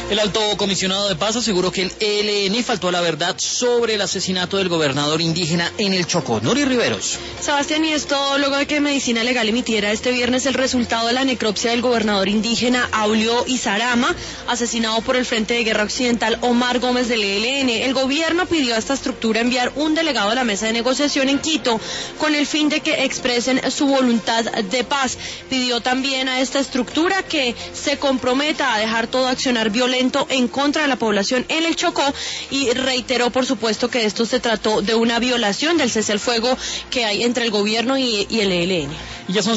El alto comisionado de paz aseguró que el ELN faltó a la verdad sobre el asesinato del gobernador indígena en el Chocó. Nuri Riveros. Sebastián, y esto luego de que Medicina Legal emitiera este viernes el resultado de la necropsia del gobernador indígena Aulio Izarama, asesinado por el Frente de Guerra Occidental Omar Gómez del ELN. El gobierno pidió a esta estructura enviar un delegado a la mesa de negociación en Quito con el fin de que expresen su voluntad de paz. Pidió también a esta estructura que se comprometa a dejar todo accionar violento en contra de la población en el Chocó y reiteró, por supuesto, que esto se trató de una violación del cese al fuego que hay entre el gobierno y el ELN. Ya son